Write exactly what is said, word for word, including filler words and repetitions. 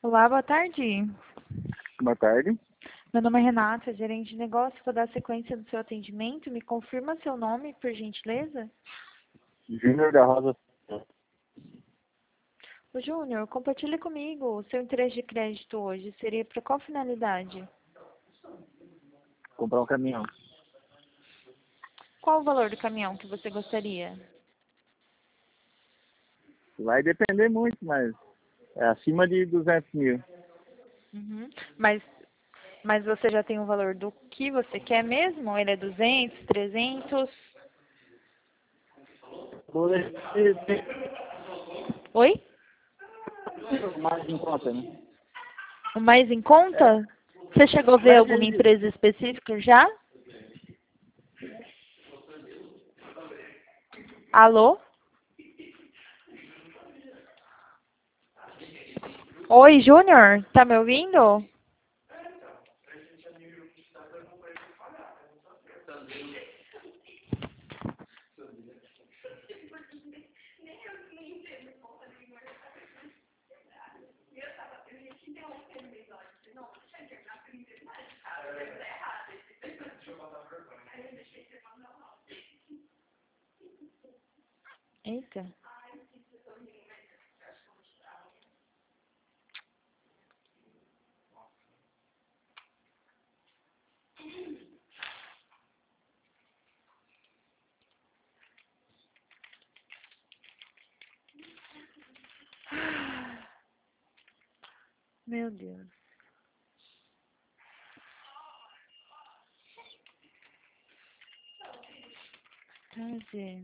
Olá, boa tarde. Boa tarde. Meu nome é Renata, gerente de negócio. Vou dar sequência do seu atendimento. Me confirma seu nome, por gentileza? Júnior da Rosa. Ô, Júnior, compartilhe comigo o seu interesse de crédito hoje. Seria para qual finalidade? Comprar um caminhão. Qual o valor do caminhão que você gostaria? Vai depender muito, mas é acima de duzentos mil. Uhum. Mas, mas você já tem o valor do que você quer mesmo? Ele é duzentos, trezentos? Oi? Mais em conta, né? O mais em conta? Você chegou a ver Mas alguma ele... empresa específica já? Alô? Oi, Júnior, tá me ouvindo? Eita. Meu Deus. Prazer.